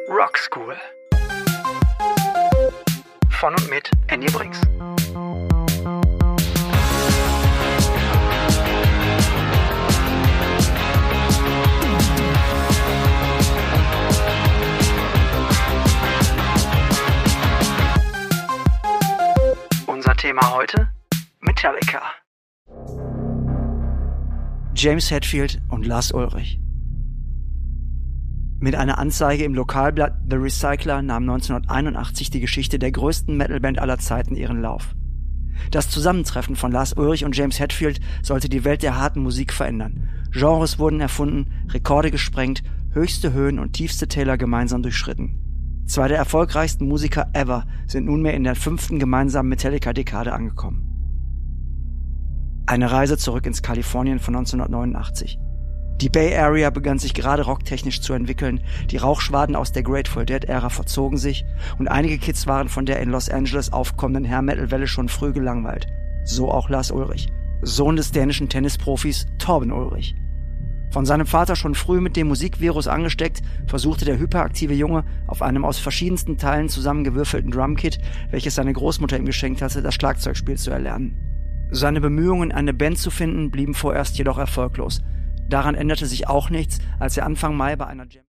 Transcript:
Rock School. Von und mit Andy Brinks. Unser Thema heute: Metallica. James Hetfield und Lars Ulrich. Mit einer Anzeige im Lokalblatt The Recycler nahm 1981 die Geschichte der größten Metalband aller Zeiten ihren Lauf. Das Zusammentreffen von Lars Ulrich und James Hetfield sollte die Welt der harten Musik verändern. Genres wurden erfunden, Rekorde gesprengt, höchste Höhen und tiefste Täler gemeinsam durchschritten. Zwei der erfolgreichsten Musiker ever sind nunmehr in der 5. gemeinsamen Metallica-Dekade angekommen. Eine Reise zurück ins Kalifornien von 1989. Die Bay Area begann sich gerade rocktechnisch zu entwickeln, die Rauchschwaden aus der Grateful Dead-Ära verzogen sich und einige Kids waren von der in Los Angeles aufkommenden Hair-Metal-Welle schon früh gelangweilt. So auch Lars Ulrich, Sohn des dänischen Tennisprofis Torben Ulrich. Von seinem Vater schon früh mit dem Musikvirus angesteckt, versuchte der hyperaktive Junge auf einem aus verschiedensten Teilen zusammengewürfelten Drumkit, welches seine Großmutter ihm geschenkt hatte, das Schlagzeugspiel zu erlernen. Seine Bemühungen, eine Band zu finden, blieben vorerst jedoch erfolglos. Daran änderte sich auch nichts, als er Anfang Mai bei einer Jam